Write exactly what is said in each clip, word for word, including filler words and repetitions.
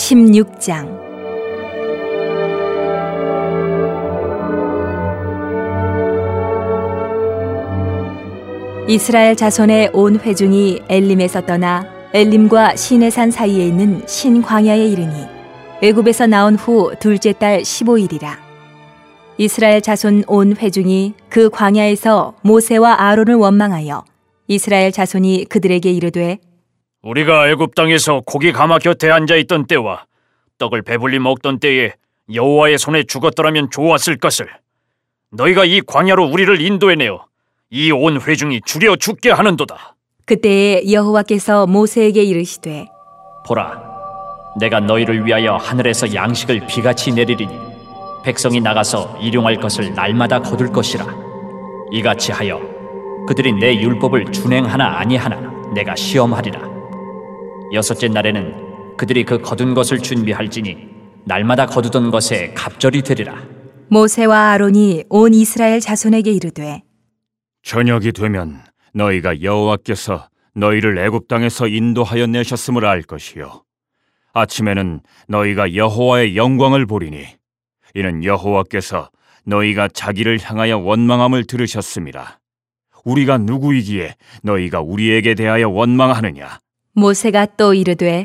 십육 장. 이스라엘 자손의 온 회중이 엘림에서 떠나 엘림과 시내산 사이에 있는 신광야에 이르니 애굽에서 나온 후 둘째 달 십오 일이라. 이스라엘 자손 온 회중이 그 광야에서 모세와 아론을 원망하여 이스라엘 자손이 그들에게 이르되, 우리가 애굽 땅에서 고기 가마 곁에 앉아있던 때와 떡을 배불리 먹던 때에 여호와의 손에 죽었더라면 좋았을 것을 너희가 이 광야로 우리를 인도해내어 이 온 회중이 죽여 죽게 하는도다. 그때에 여호와께서 모세에게 이르시되, 보라, 내가 너희를 위하여 하늘에서 양식을 비같이 내리리니 백성이 나가서 일용할 것을 날마다 거둘 것이라. 이같이 하여 그들이 내 율법을 준행하나 아니하나 내가 시험하리라. 여섯째 날에는 그들이 그 거둔 것을 준비할지니 날마다 거두던 것에 갑절이 되리라. 모세와 아론이 온 이스라엘 자손에게 이르되, 저녁이 되면 너희가 여호와께서 너희를 애굽 땅에서 인도하여 내셨음을 알 것이요, 아침에는 너희가 여호와의 영광을 보리니 이는 여호와께서 너희가 자기를 향하여 원망함을 들으셨음이라. 우리가 누구이기에 너희가 우리에게 대하여 원망하느냐? 모세가 또 이르되,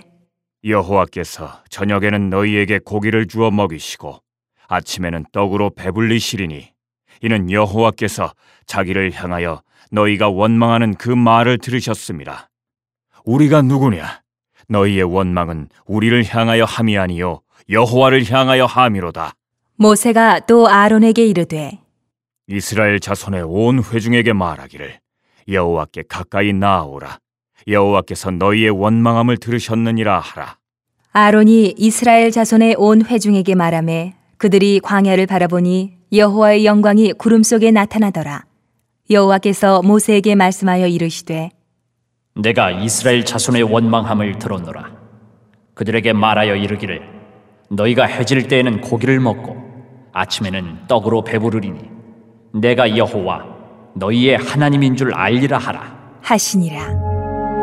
여호와께서 저녁에는 너희에게 고기를 주어 먹이시고 아침에는 떡으로 배불리시리니 이는 여호와께서 자기를 향하여 너희가 원망하는 그 말을 들으셨음이라. 우리가 누구냐? 너희의 원망은 우리를 향하여 함이 아니요 여호와를 향하여 함이로다. 모세가 또 아론에게 이르되, 이스라엘 자손의 온 회중에게 말하기를 여호와께 가까이 나아오라. 여호와께서 너희의 원망함을 들으셨느니라 하라. 아론이 이스라엘 자손의 온 회중에게 말하매 그들이 광야를 바라보니 여호와의 영광이 구름 속에 나타나더라. 여호와께서 모세에게 말씀하여 이르시되, 내가 이스라엘 자손의 원망함을 들었노라. 그들에게 말하여 이르기를 너희가 해질 때에는 고기를 먹고 아침에는 떡으로 배부르리니 내가 여호와 너희의 하나님인 줄 알리라 하라 하시니라.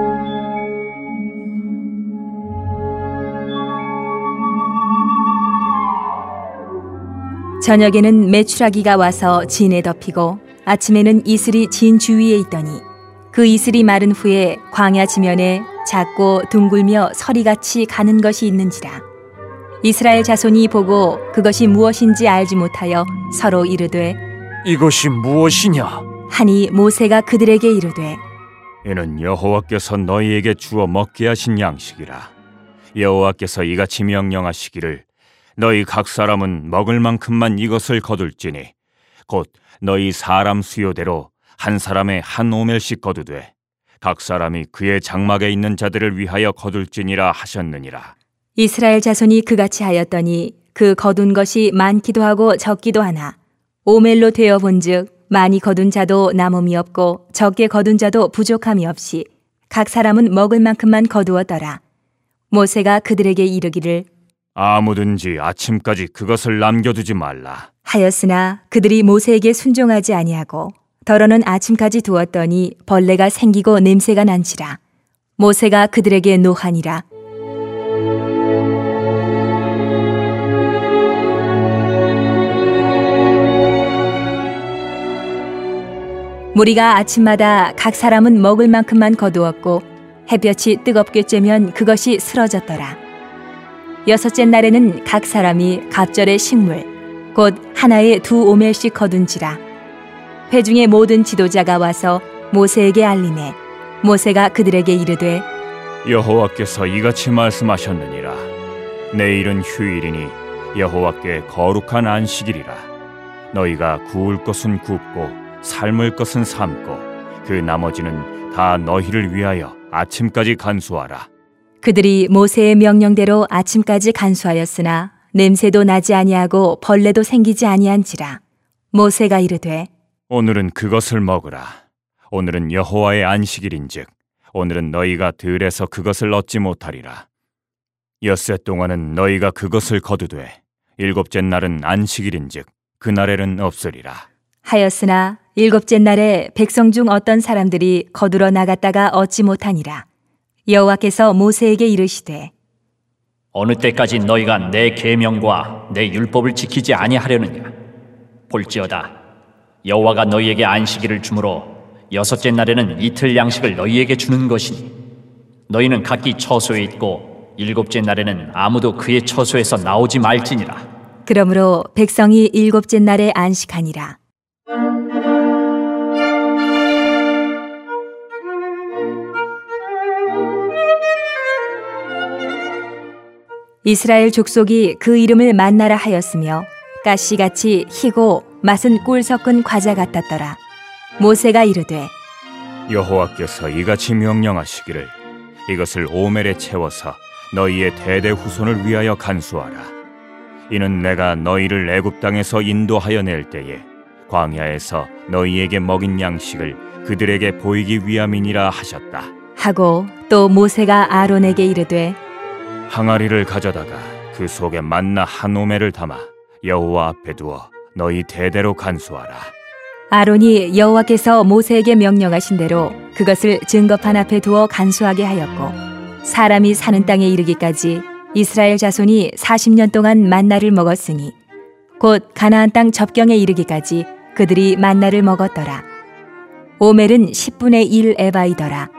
저녁에는 메추라기가 와서 진에 덮이고 아침에는 이슬이 진 주위에 있더니 그 이슬이 마른 후에 광야 지면에 작고 둥글며 서리같이 가는 것이 있는지라. 이스라엘 자손이 보고 그것이 무엇인지 알지 못하여 서로 이르되, 이것이 무엇이냐? 하니 모세가 그들에게 이르되, 이는 여호와께서 너희에게 주어 먹게 하신 양식이라. 여호와께서 이같이 명령하시기를 너희 각 사람은 먹을 만큼만 이것을 거둘지니 곧 너희 사람 수요대로 한 사람의 한 오멜씩 거두되 각 사람이 그의 장막에 있는 자들을 위하여 거둘지니라 하셨느니라. 이스라엘 자손이 그같이 하였더니 그 거둔 것이 많기도 하고 적기도 하나 오멜로 되어 본즉 많이 거둔 자도 남음이 없고 적게 거둔 자도 부족함이 없이 각 사람은 먹을 만큼만 거두었더라. 모세가 그들에게 이르기를 아무든지 아침까지 그것을 남겨두지 말라 하였으나 그들이 모세에게 순종하지 아니하고 더러는 아침까지 두었더니 벌레가 생기고 냄새가 난지라. 모세가 그들에게 노하니라. 무리가 아침마다 각 사람은 먹을 만큼만 거두었고 햇볕이 뜨겁게 쬐면 그것이 쓰러졌더라. 여섯째 날에는 각 사람이 갑절의 식물 곧 하나에 두 오멜씩 거둔지라. 회중의 모든 지도자가 와서 모세에게 알리매 모세가 그들에게 이르되, 여호와께서 이같이 말씀하셨느니라. 내일은 휴일이니 여호와께 거룩한 안식일이라. 너희가 구울 것은 굽고 삶을 것은 삶고 그 나머지는 다 너희를 위하여 아침까지 간수하라. 그들이 모세의 명령대로 아침까지 간수하였으나 냄새도 나지 아니하고 벌레도 생기지 아니한지라. 모세가 이르되, 오늘은 그것을 먹으라. 오늘은 여호와의 안식일인즉 오늘은 너희가 들에서 그것을 얻지 못하리라. 엿새 동안은 너희가 그것을 거두되 일곱째 날은 안식일인즉 그날에는 없으리라. 하였으나 일곱째 날에 백성 중 어떤 사람들이 거두러 나갔다가 얻지 못하니라. 여호와께서 모세에게 이르시되, 어느 때까지 너희가 내 계명과 내 율법을 지키지 아니하려느냐? 볼지어다, 여호와가 너희에게 안식일을 주므로 여섯째 날에는 이틀 양식을 너희에게 주는 것이니 너희는 각기 처소에 있고 일곱째 날에는 아무도 그의 처소에서 나오지 말지니라. 그러므로 백성이 일곱째 날에 안식하니라. 이스라엘 족속이 그 이름을 만나라 하였으며 가시같이 희고 맛은 꿀 섞은 과자 같았더라. 모세가 이르되 여호와께서 이같이 명령하시기를 이것을 오멜에 채워서 너희의 대대 후손을 위하여 간수하라. 이는 내가 너희를 애굽 땅에서 인도하여 낼 때에 광야에서 너희에게 먹인 양식을 그들에게 보이기 위함이니라 하셨다. 하고 또 모세가 아론에게 이르되 항아리를 가져다가 그 속에 만나 한 오멜을 담아 여호와 앞에 두어 너희 대대로 간수하라. 아론이 여호와께서 모세에게 명령하신 대로 그것을 증거판 앞에 두어 간수하게 하였고 사람이 사는 땅에 이르기까지 이스라엘 자손이 사십 년 동안 만나를 먹었으니 곧 가나안 땅 접경에 이르기까지 그들이 만나를 먹었더라. 오멜은 십분의 일 에바이더라.